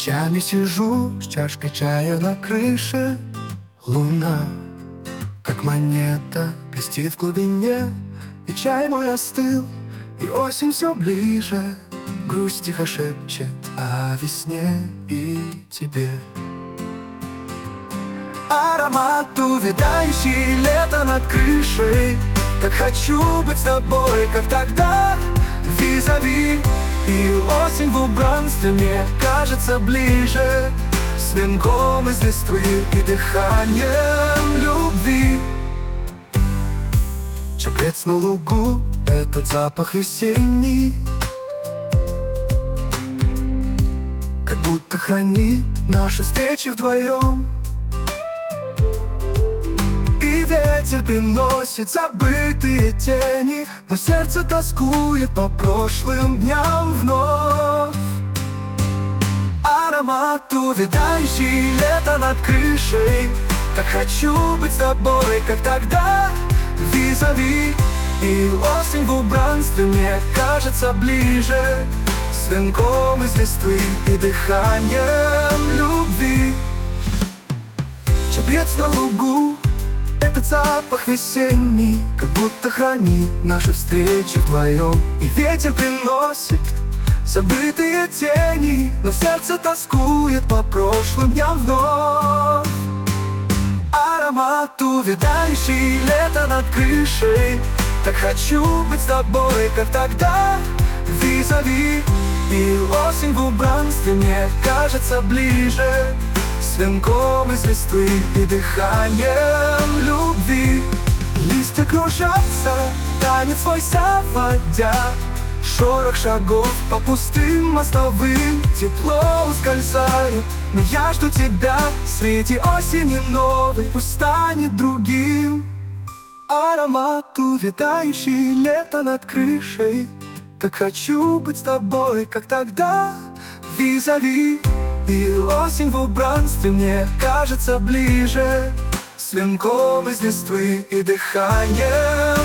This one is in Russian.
Ночами сижу с чашкой чая на крыше. Луна, как монета, блестит в глубине. И чай мой остыл, и осень все ближе. Грусть тихо шепчет о весне и тебе. Аромат увядающий, лето над крышей. Так хочу быть с тобой, как тогда, визави. И осень в убранстве мне кажется ближе, с венком из листвы и дыханием любви. Чабрец на лугу, этот запах весенний, как будто хранит наши встречи вдвоем. И ветер приносит забытые тени, но сердце тоскует по прошлым дням вновь. Аромат увядающий, лето над крышей. Так хочу быть с тобой, как тогда, визави. И осень в убранстве мне кажется ближе, с венком из листвы и дыханием любви. Чабрец на лугу, этот запах весенний, как будто хранит наши встречи вдвоем. И ветер приносит забытые тени, но сердце тоскует по прошлым дням вновь. Аромат увядающий, лето над крышей. Так хочу быть с тобой, как тогда, визави. И осень в убранстве мне кажется ближе, с венком из листвы и дыханием любви. Листья кружатся, танец свой соводя, шорох шагов по пустым мостовым. Тепло ускользает, но я жду тебя среди осени новой, пусть станет другим. Аромат увядающий, лето над крышей. Так хочу быть с тобой, как тогда, визави. И осень в убранстве мне кажется ближе, с венком из листвы и дыханием